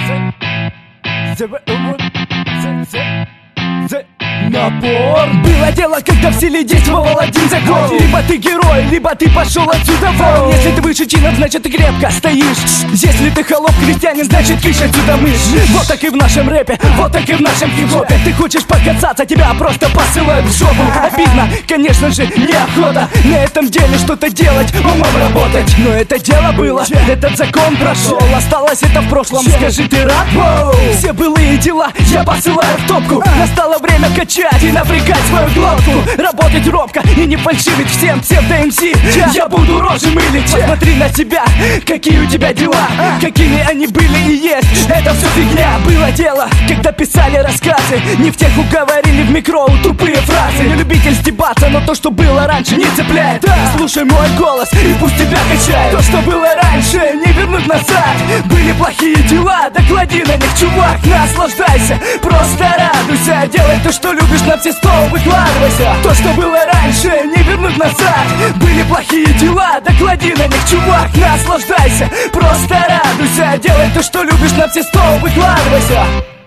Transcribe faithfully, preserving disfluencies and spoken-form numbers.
Напор. Было дело, когда в селе действовал один закон. Либо ты герой, либо ты пошел отсюда вон. Если ты выше чинов, значит ты крепко стоишь. Если ты холоп крестьянин, значит кыш отсюда мышь. Вот так и в нашем рэпе, вот так и в нашем хип-хопе. Ты хочешь покататься, тебя просто посылают в жопу. Обидно, конечно же, неохота на этом деле что-то делать, умом работать. Но это дело было, этот закон прошел. Осталось это в прошлом, скажи, ты рад? Все былые дела я посылаю в топку. Настало время качать и напрягать свою глотку. Работать робко и не фальшивить всем псевдо-МС. Я буду рожи мылить. Посмотри на себя, какие у тебя дела, какими они были и есть. Это все фигня. Было дело, когда писали рассказы, не в тех уговорили в микро тупые фразы. Не любитель стебаться, но то, что было раньше, не цепляет. Слушай мой голос и пусть тебя качает. То, что было раньше, не вернуть назад. Были плохие дела, да клади на них, чувак. Наслаждайся, просто радуйся. Делай то, что любишь, на все сто выкладывайся. То, что было раньше, не вернуть назад. Были плохие дела, да клади на них, чувак. Наслаждайся, просто радуйся. Делай то, что любишь, на все сто выкладывайся.